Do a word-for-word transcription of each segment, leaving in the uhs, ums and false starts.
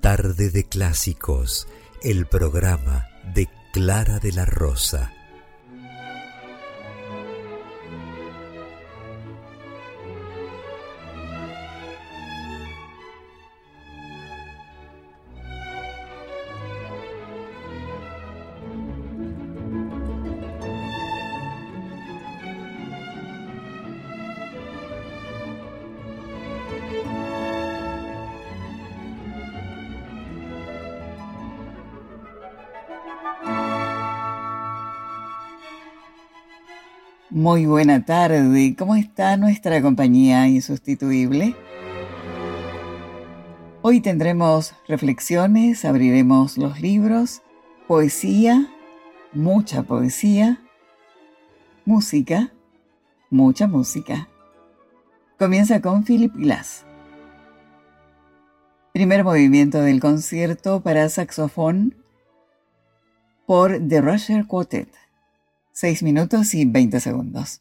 Tarde de Clásicos, el programa de Clara de la Rosa. Muy buena tarde, ¿cómo está nuestra compañía insustituible? Hoy tendremos reflexiones, abriremos los libros, poesía, mucha poesía, música, mucha música. Comienza con Philip Glass. Primer movimiento del concierto para saxofón por The Rusher Quartet. Seis minutos y veinte segundos.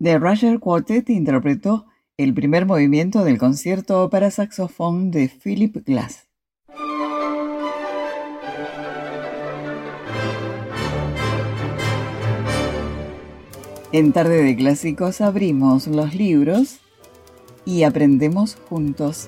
The Rutter Quartet interpretó el primer movimiento del concierto para saxofón de Philip Glass. En Tarde de Clásicos abrimos los libros y aprendemos juntos.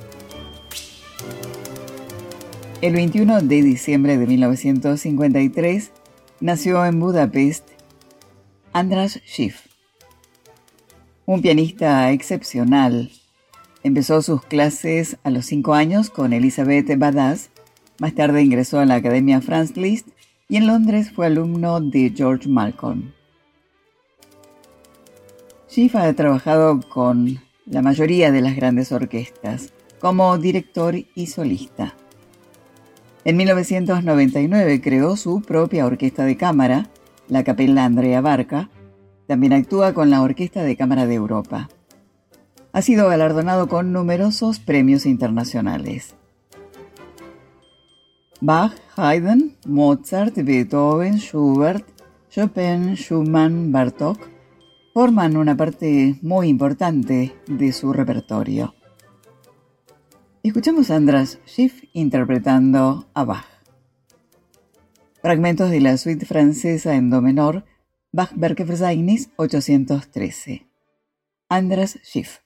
El veintiuno de diciembre de mil novecientos cincuenta y tres nació en Budapest András Schiff, un pianista excepcional. Empezó sus clases a los cinco años con Elisabeth Badass, más tarde ingresó a la Academia Franz Liszt y en Londres fue alumno de George Malcolm. Schiff ha trabajado con la mayoría de las grandes orquestas, como director y solista. En mil novecientos noventa y nueve creó su propia orquesta de cámara, la Capella Andrea Barca. También actúa con la Orquesta de Cámara de Europa. Ha sido galardonado con numerosos premios internacionales. Bach, Haydn, Mozart, Beethoven, Schubert, Chopin, Schumann, Bartók forman una parte muy importante de su repertorio. Escuchamos a András Schiff interpretando a Bach. Fragmentos de la suite francesa en do menor, Bach-Werkverzeichnis ochocientos trece. András Schiff.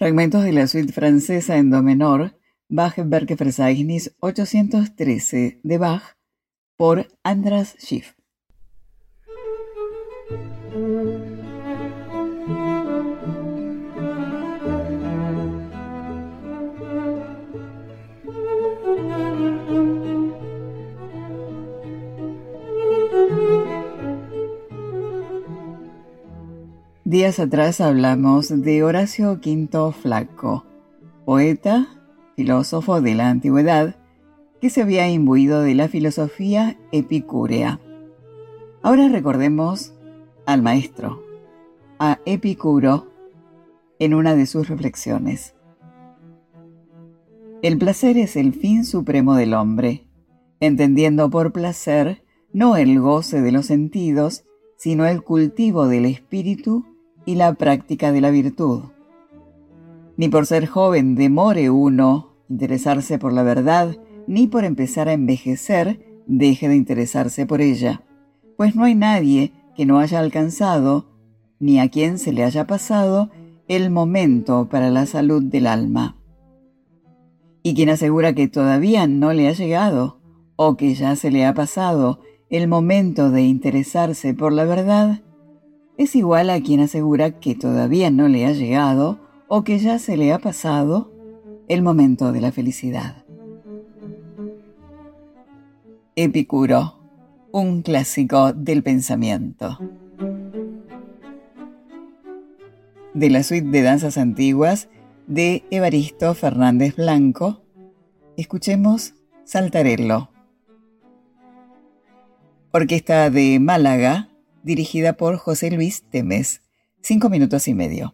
fragmentos de la suite francesa en do menor, Bach-Werkverzeichnis ochocientos trece de Bach, por Andras Schiff. Días atrás hablamos de Horacio Quinto Flaco, poeta, filósofo de la antigüedad, que se había imbuido de la filosofía epicúrea. Ahora recordemos al maestro, a Epicuro, en una de sus reflexiones. El placer es el fin supremo del hombre, entendiendo por placer no el goce de los sentidos, sino el cultivo del espíritu y la práctica de la virtud. Ni por ser joven demore uno interesarse por la verdad, ni por empezar a envejecer deje de interesarse por ella, pues no hay nadie que no haya alcanzado, ni a quien se le haya pasado, el momento para la salud del alma. Y quien asegura que todavía no le ha llegado, o que ya se le ha pasado el momento de interesarse por la verdad, es igual a quien asegura que todavía no le ha llegado o que ya se le ha pasado el momento de la felicidad. Epicuro, un clásico del pensamiento. De la suite de danzas antiguas de Evaristo Fernández Blanco, escuchemos Saltarello. Orquesta de Málaga, dirigida por José Luis Temes. Cinco minutos y medio.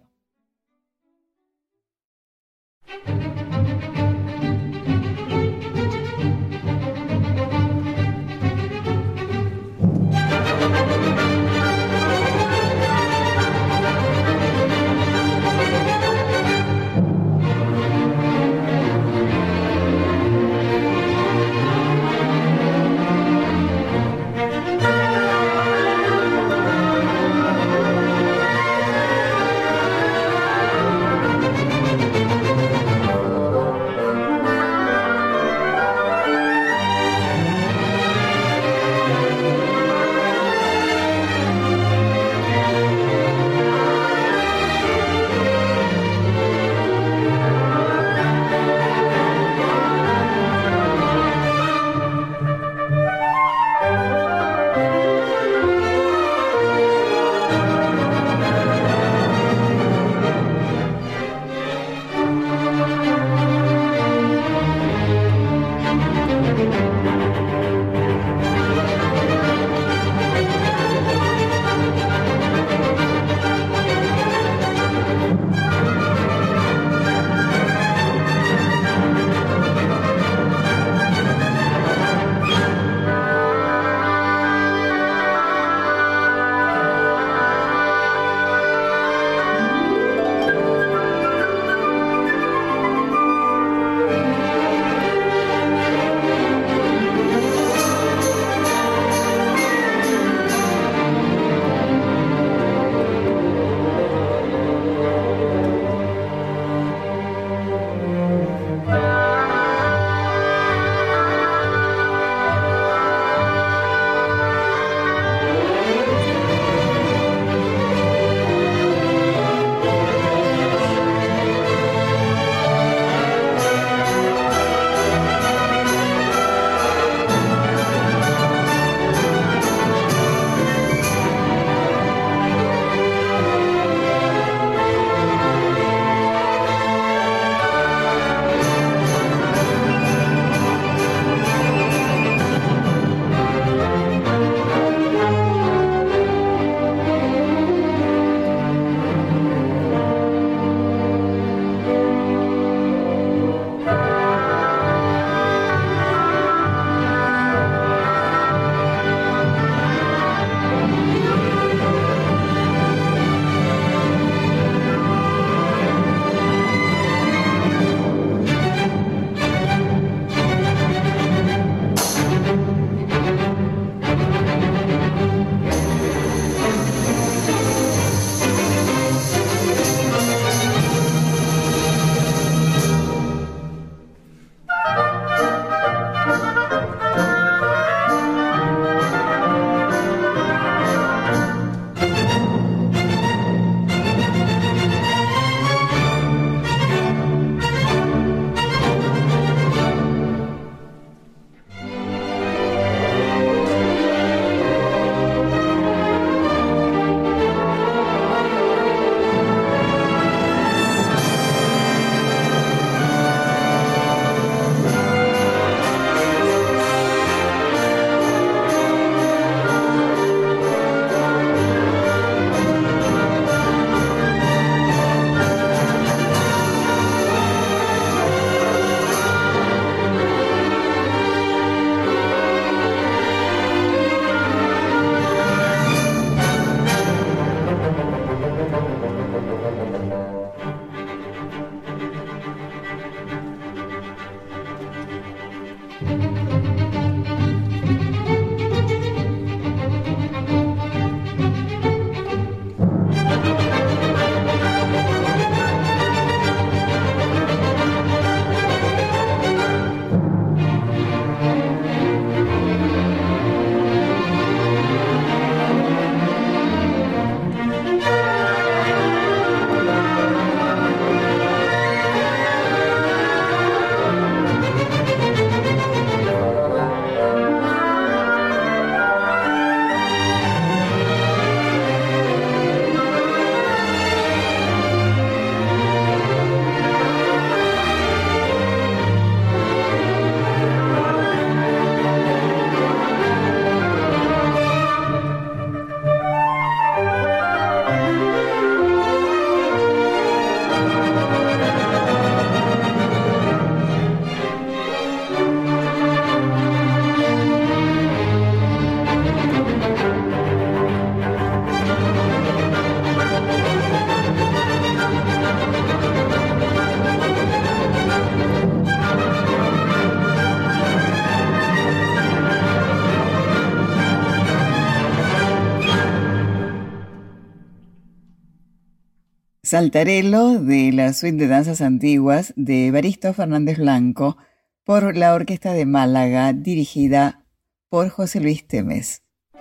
Saltarello de la suite de danzas antiguas de Evaristo Fernández Blanco por la Orquesta de Málaga, dirigida por José Luis Temes.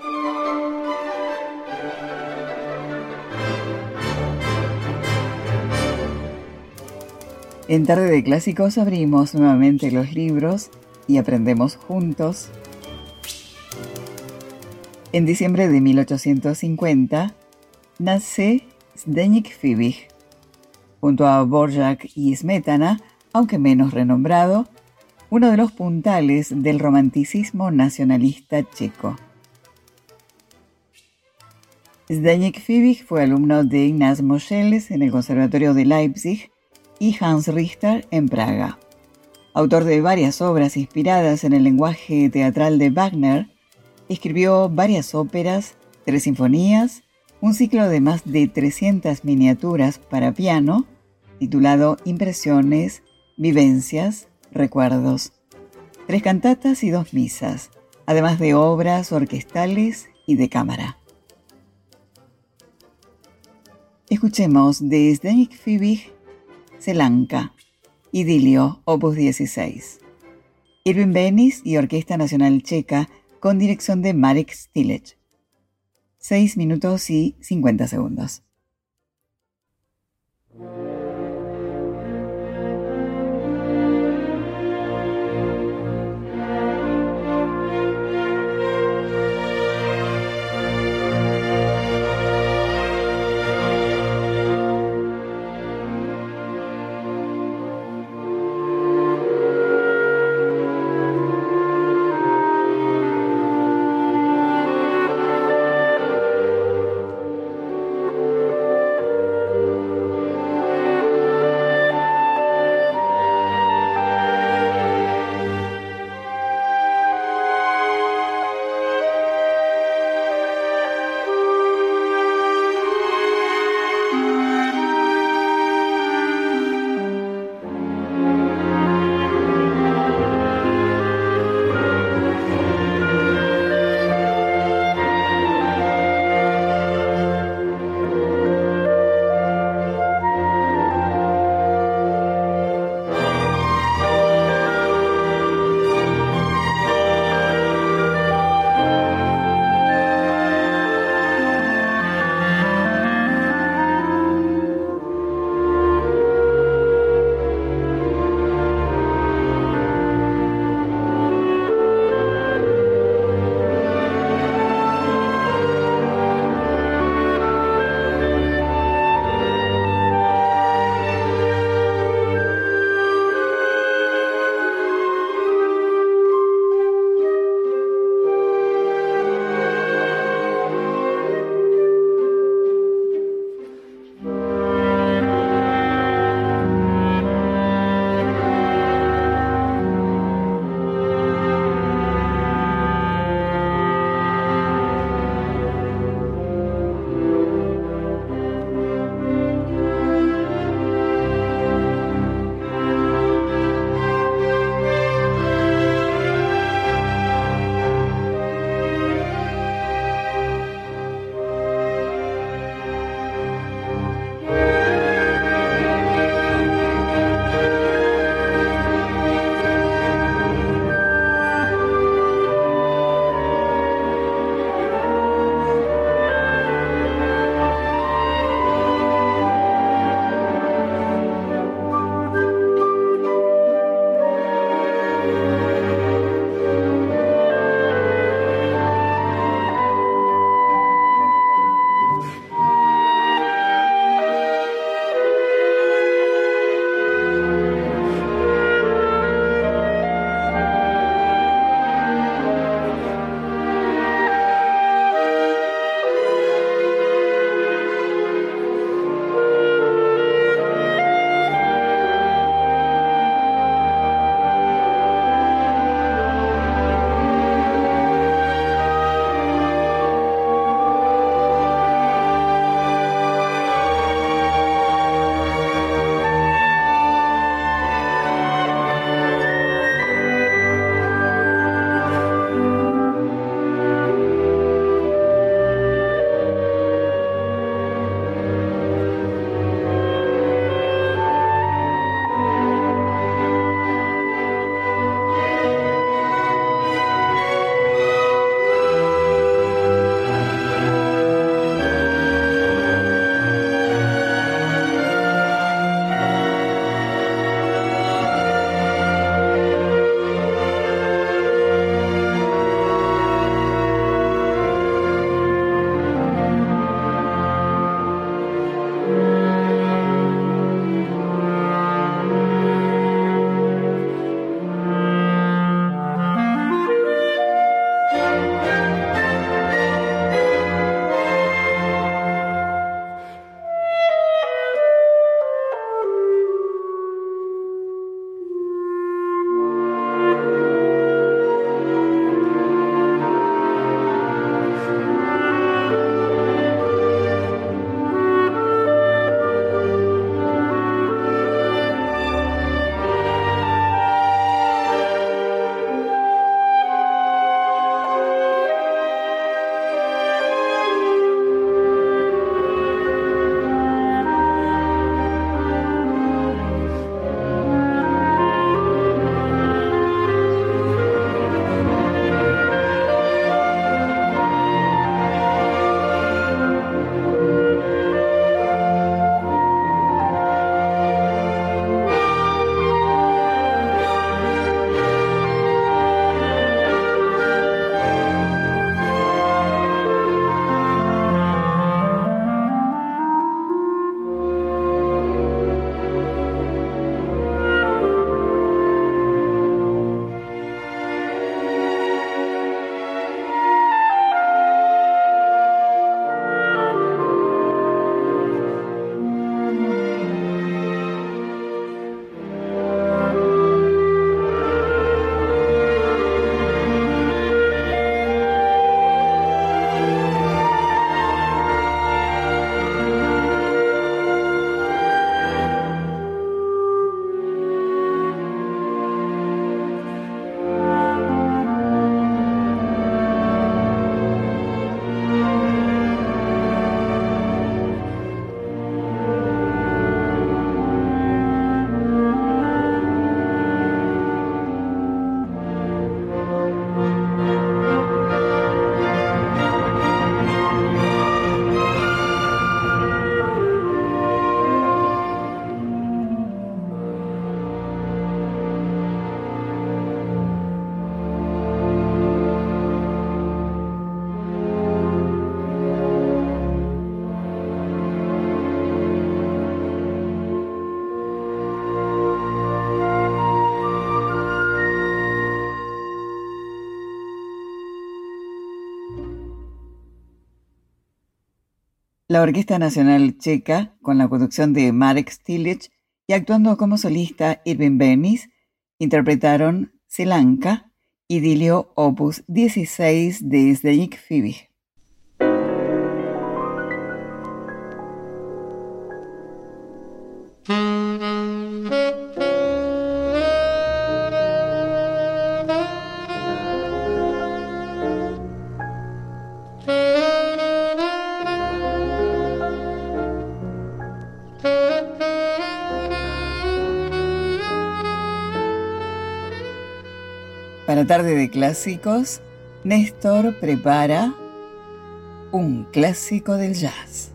En Tarde de Clásicos abrimos nuevamente los libros y aprendemos juntos. En diciembre de mil ochocientos cincuenta nace Zdeněk Fibiš. Junto a Dvořák y Smetana, aunque menos renombrado, uno de los puntales del romanticismo nacionalista checo. Zdeněk Fibiš fue alumno de Ignaz Moscheles en el Conservatorio de Leipzig y Hans Richter en Praga. Autor de varias obras inspiradas en el lenguaje teatral de Wagner, escribió varias óperas, tres sinfonías, un ciclo de más de trescientas miniaturas para piano, titulado Impresiones, Vivencias, Recuerdos, tres cantatas y dos misas, además de obras orquestales y de cámara. Escuchemos de Zdeněk Fibiš, Selanka, Idilio, opus dieciséis. Irving Benis y Orquesta Nacional Checa con dirección de Marek Stilec. seis minutos y cincuenta segundos. La Orquesta Nacional Checa, con la conducción de Marek Stilic y actuando como solista Irving Bernis, interpretaron Selanka, idilio opus dieciséis de Zdeněk Fibiš. Para Tarde de Clásicos, Néstor prepara un clásico del jazz.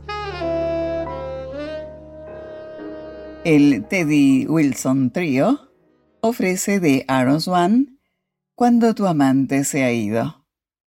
El Teddy Wilson Trio ofrece de Aaron Swan Cuando tu amante se ha ido.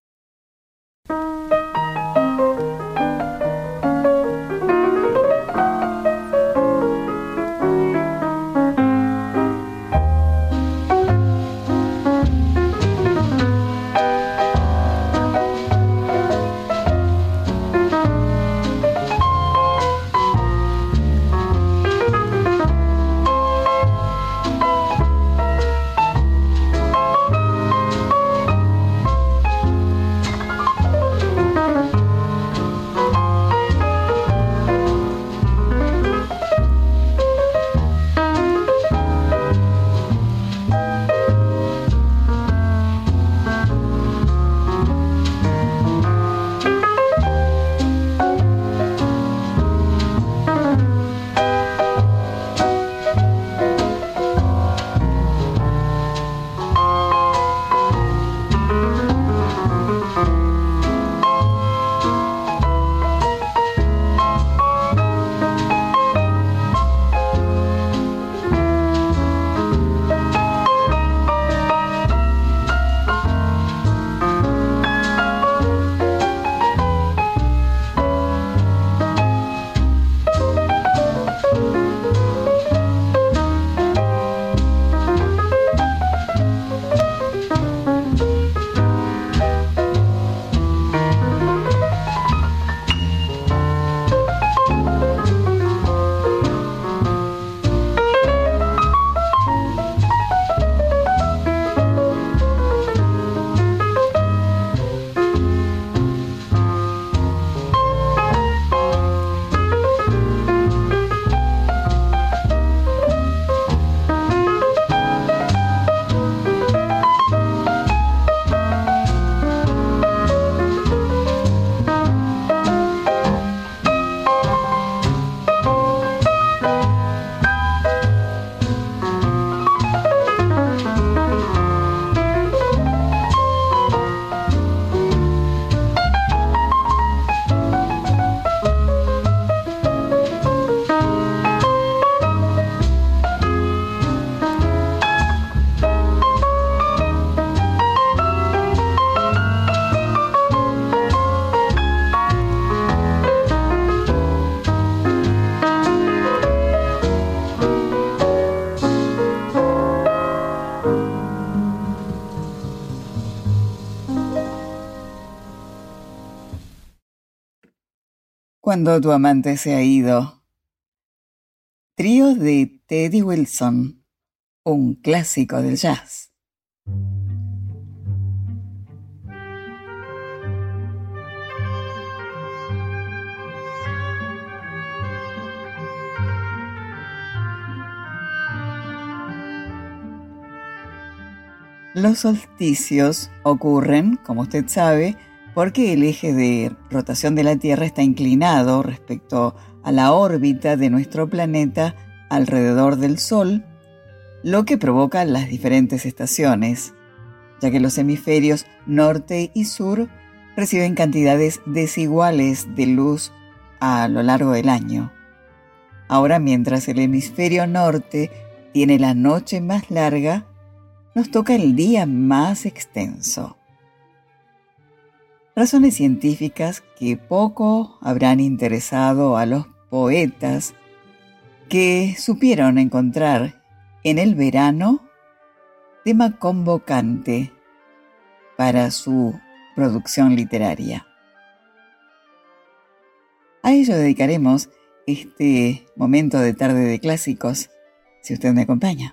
Cuando tu amante se ha ido. Trío de Teddy Wilson, un clásico del jazz. Los solsticios ocurren, como usted sabe, porque el eje de rotación de la Tierra está inclinado respecto a la órbita de nuestro planeta alrededor del Sol, lo que provoca las diferentes estaciones, ya que los hemisferios norte y sur reciben cantidades desiguales de luz a lo largo del año. Ahora, mientras el hemisferio norte tiene la noche más larga, nos toca el día más extenso. Razones científicas que poco habrán interesado a los poetas que supieron encontrar en el verano tema convocante para su producción literaria. A ello dedicaremos este momento de tarde de clásicos, si usted me acompaña.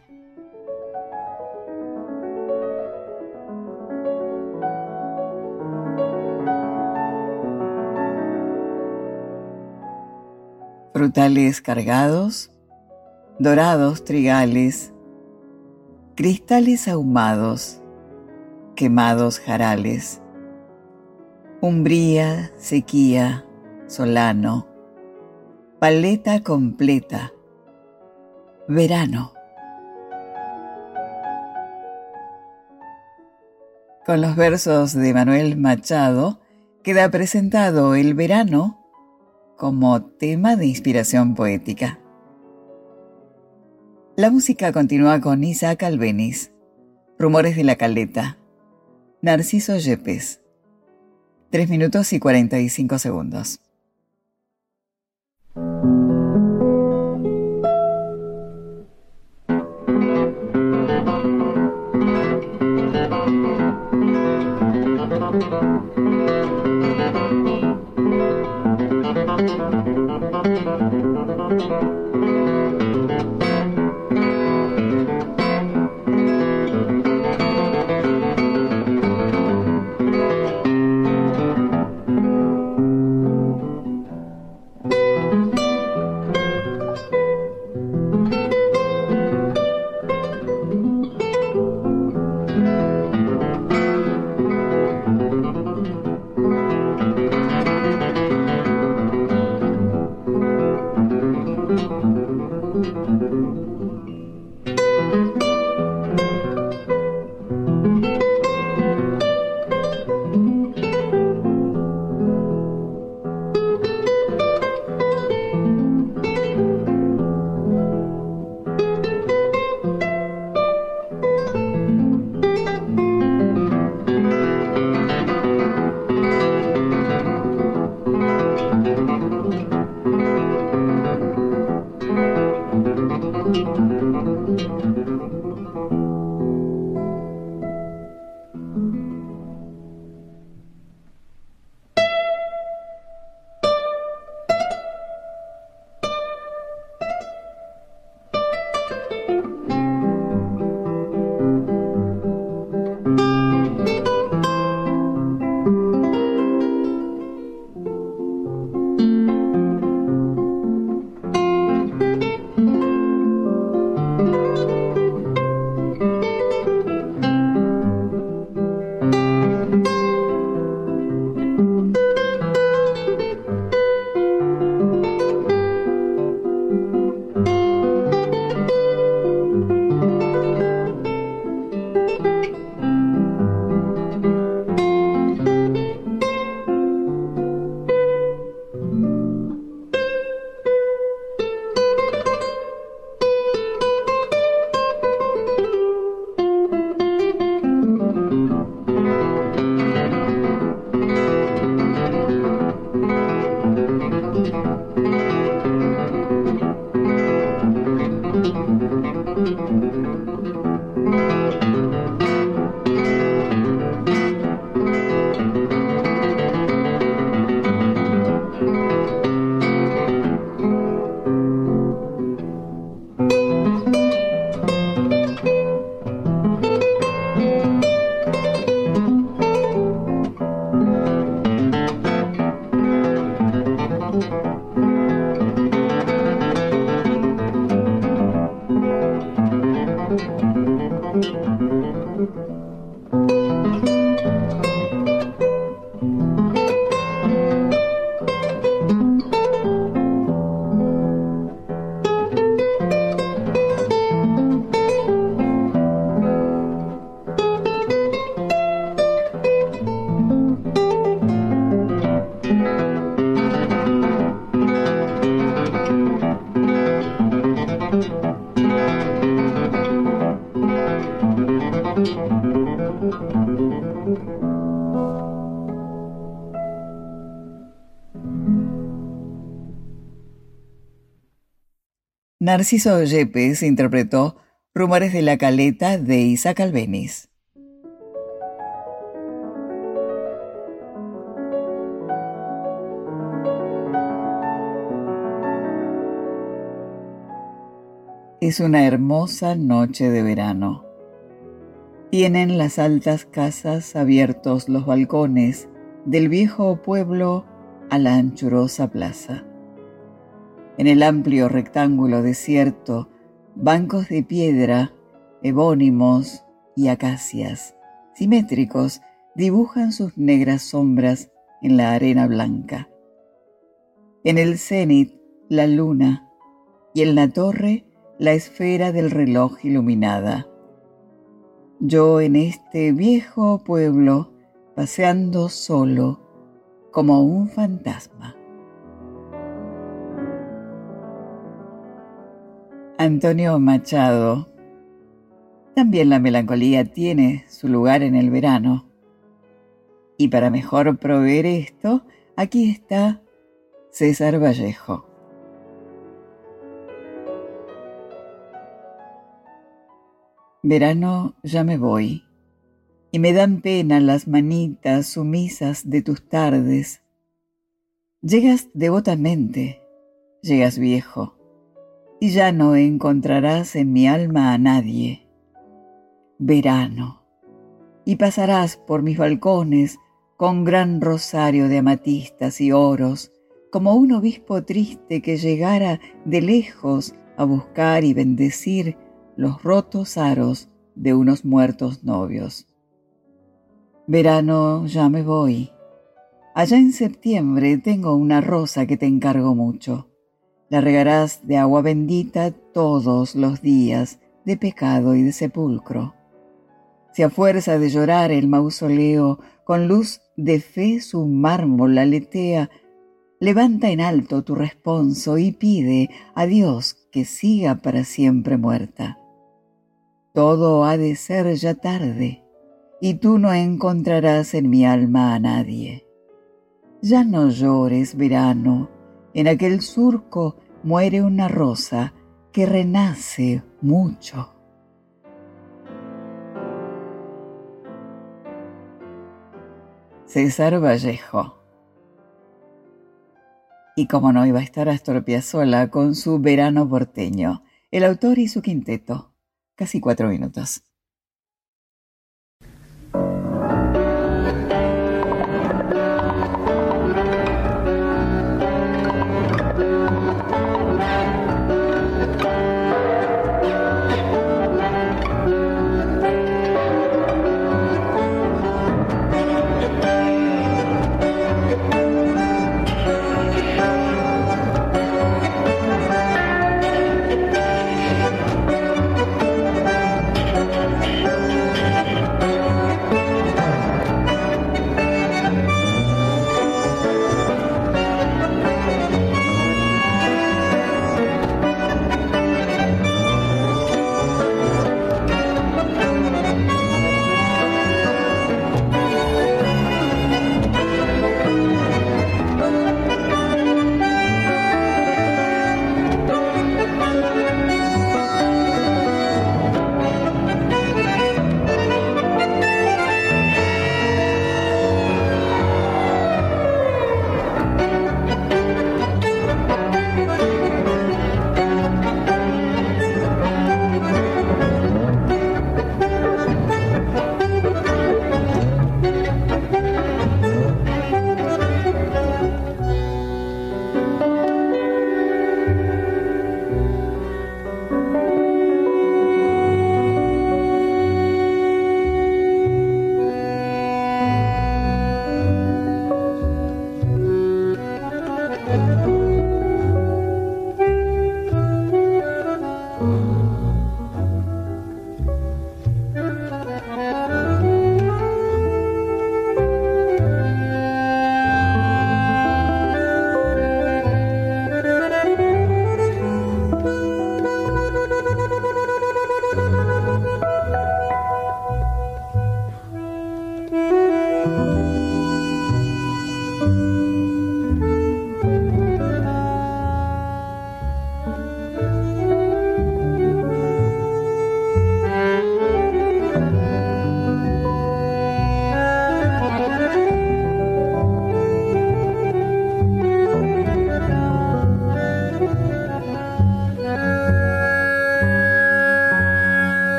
Frutales cargados, dorados trigales, cristales ahumados, quemados jarales, umbría, sequía, solano, paleta completa, verano. Con los versos de Manuel Machado queda presentado el verano como tema de inspiración poética. La música continúa con Isaac Albéniz, Rumores de la Caleta, Narciso Yepes. Tres minutos y cuarenta y cinco segundos. Narciso Yepes interpretó Rumores de la Caleta de Isaac Albéniz. Es una hermosa noche de verano. Tienen las altas casas abiertos los balcones del viejo pueblo a la anchurosa plaza. En el amplio rectángulo desierto, bancos de piedra, ebónimos y acacias, simétricos, dibujan sus negras sombras en la arena blanca. En el cenit, la luna, y en la torre, la esfera del reloj iluminada. Yo en este viejo pueblo, paseando solo, como un fantasma. Antonio Machado. También la melancolía tiene su lugar en el verano. Y para mejor proveer esto, aquí está César Vallejo. Verano, ya me voy, y me dan pena las manitas sumisas de tus tardes. Llegas devotamente, llegas viejo, y ya no encontrarás en mi alma a nadie. Verano, y pasarás por mis balcones con gran rosario de amatistas y oros, como un obispo triste que llegara de lejos a buscar y bendecir los rotos aros de unos muertos novios. Verano, ya me voy. Allá en septiembre tengo una rosa que te encargo mucho. La regarás de agua bendita todos los días, de pecado y de sepulcro. Si a fuerza de llorar el mausoleo, con luz de fe su mármol aletea, levanta en alto tu responso y pide a Dios que siga para siempre muerta. Todo ha de ser ya tarde, y tú no encontrarás en mi alma a nadie. Ya no llores, verano, en aquel surco muere una rosa que renace mucho. César Vallejo. Y como no iba a estar Astor Piazzolla con su Verano porteño, el autor y su quinteto. Casi cuatro minutos.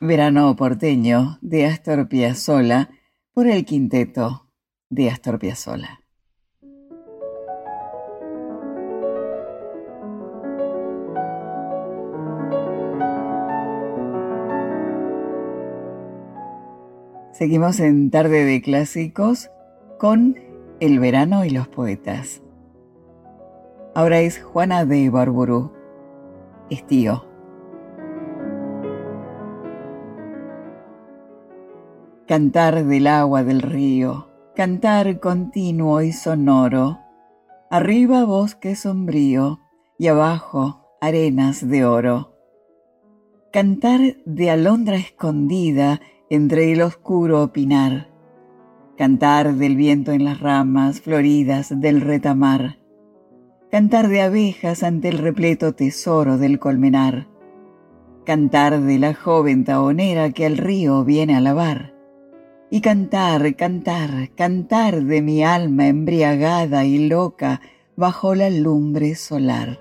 Verano porteño de Astor Piazzolla por el quinteto de Astor Piazzolla. Seguimos en Tarde de Clásicos con El verano y los poetas. Ahora es Juana de Ibarburu, Estío. Cantar del agua del río, cantar continuo y sonoro, arriba bosque sombrío y abajo arenas de oro. Cantar de alondra escondida entre el oscuro pinar, cantar del viento en las ramas floridas del retamar, cantar de abejas ante el repleto tesoro del colmenar, cantar de la joven tahonera que al río viene a lavar, y cantar, cantar, cantar de mi alma embriagada y loca bajo la lumbre solar.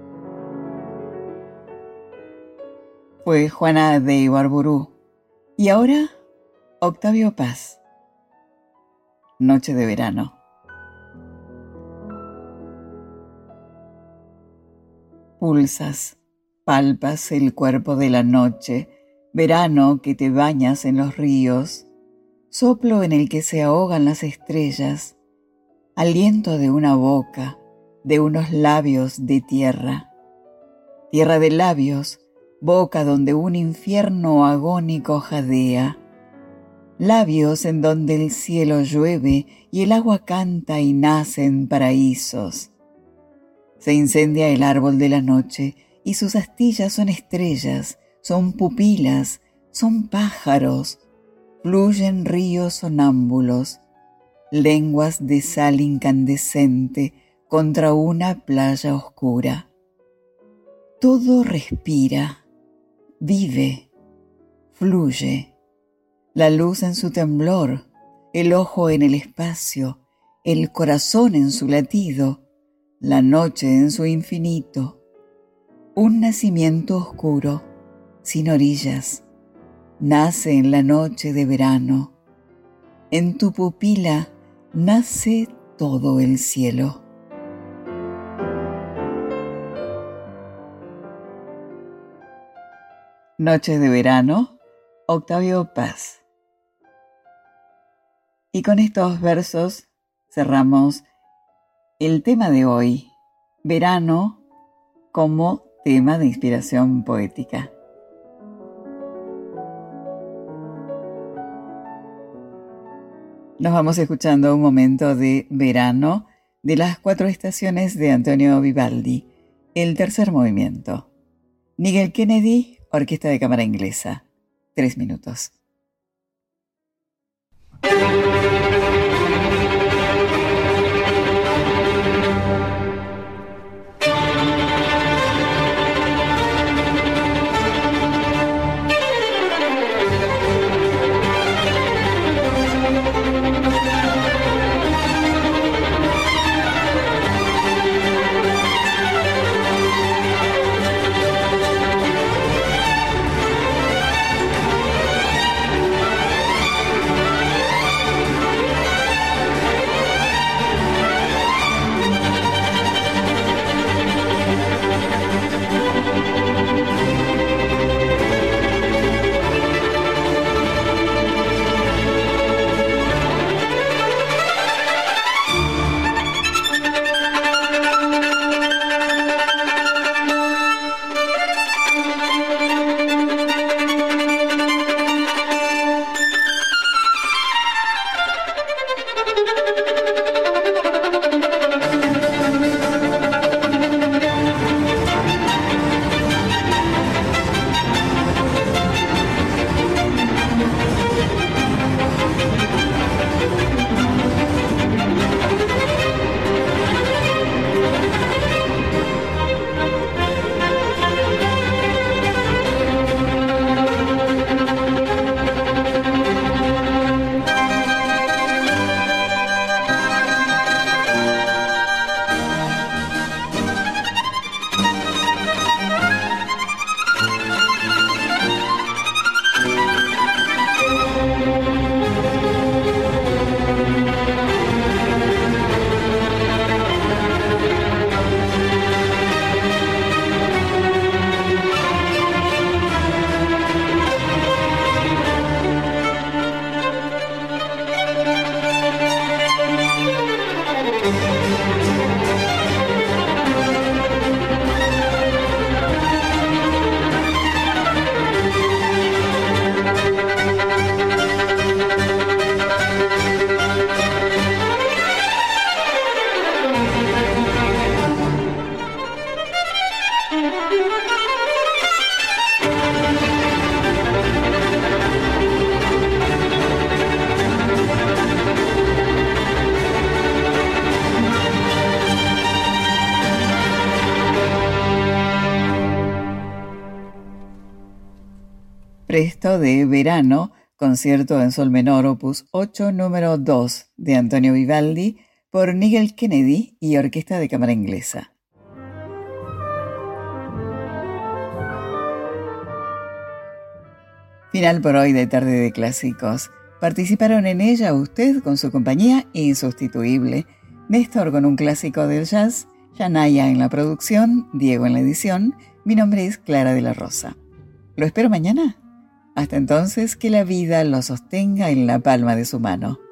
Fue Juana de Ibarburu. Y ahora, Octavio Paz. Noche de verano. Pulsas, palpas el cuerpo de la noche, verano que te bañas en los ríos, soplo en el que se ahogan las estrellas, aliento de una boca, de unos labios de tierra. Tierra de labios, boca donde un infierno agónico jadea. Labios en donde el cielo llueve y el agua canta y nace en paraísos. Se incendia el árbol de la noche y sus astillas son estrellas, son pupilas, son pájaros. Fluyen ríos sonámbulos, lenguas de sal incandescente contra una playa oscura. Todo respira, vive, fluye. La luz en su temblor, el ojo en el espacio, el corazón en su latido, la noche en su infinito. Un nacimiento oscuro, sin orillas, nace en la noche de verano. En tu pupila nace todo el cielo. Noche de verano, Octavio Paz. Y con estos versos cerramos el tema de hoy, verano como tema de inspiración poética. Nos vamos escuchando un momento de verano de las cuatro estaciones de Antonio Vivaldi, el tercer movimiento. Nigel Kennedy, Orquesta de Cámara Inglesa. Tres minutos. Presto de Verano, concierto en sol menor opus ocho número dos de Antonio Vivaldi por Nigel Kennedy y Orquesta de Cámara Inglesa. Final por hoy de Tarde de Clásicos. Participaron en ella usted con su compañía insustituible, Néstor con un clásico del jazz, Yanaya en la producción, Diego en la edición. Mi nombre es Clara de la Rosa. ¿Lo espero mañana? Hasta entonces, que la vida lo sostenga en la palma de su mano.